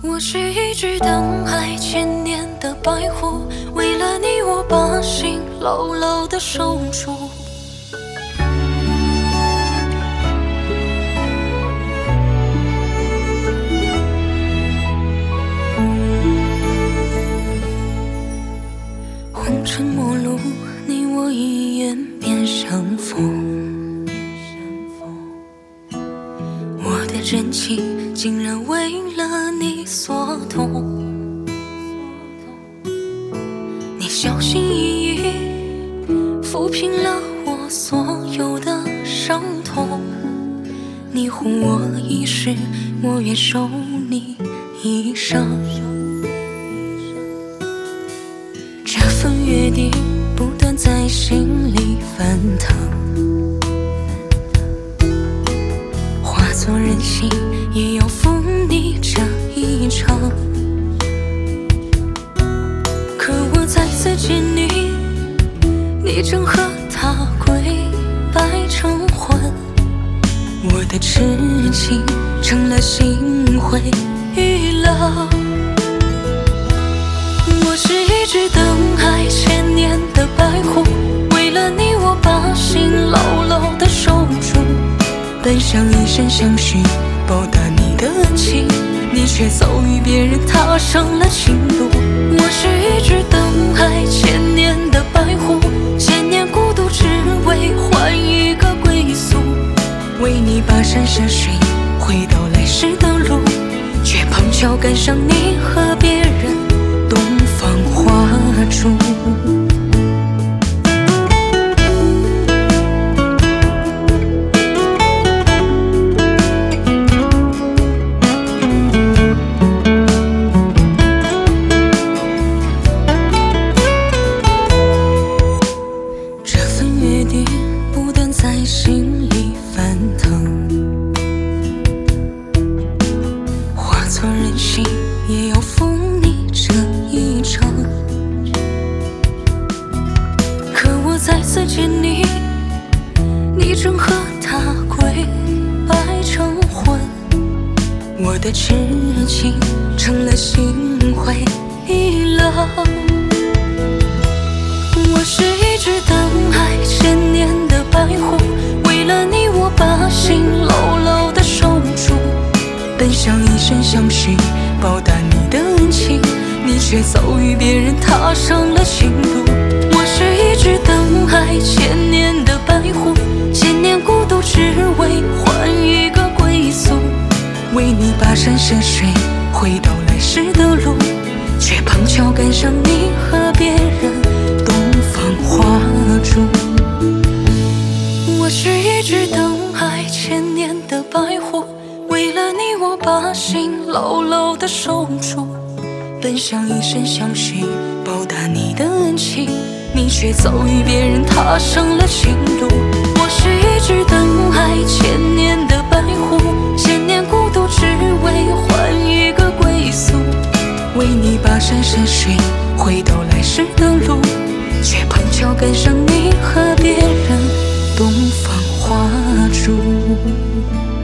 我是一只等爱千年的白狐，为了你我把心牢牢地守住。红尘陌路，你我一眼便相逢。我的真情竟然为了你所动，你小心翼翼抚平了我所有的伤痛，你护我一世，我愿守你一生。这份约定不断在心里翻腾，化作人心也要负你这一程。可我再次见你，你正和他归白成婚，我的痴情成了心灰意冷。我是一只等爱千年的白狐，为了你我把心牢牢地守住，本想一生相许，报答你的恩情，你却早与别人踏上了情路。我是一只等爱千年的白狐，千年孤独只为换一个归宿，为你跋山涉水，回到来时的路，却碰巧赶上你和别人东方花烛。这份约定不断在心里翻腾，化作人心也要负你这一程。可我再次见你，你正和他归白成婚，我的痴情成了心灰意冷。我是一只等爱千年的白狐，为了你我把心牢牢地守住，本想一生相许，报答你的恩情，你却早与别人踏上了情路。我是一只等爱千年的白狐，千年孤独只为换一个归宿，为你跋山涉水，回到来时的路，却碰巧赶上你和别人东方花烛。我是一只等爱千年的白狐，为了你我把心牢牢地守住，本想一生相许，报答你的恩情，你却早与别人踏上了情路。我是一只等爱千年的白狐，千年孤独只为换一个归宿，为你跋山涉水，回到来时的路，却碰巧赶上你和别人东方花烛。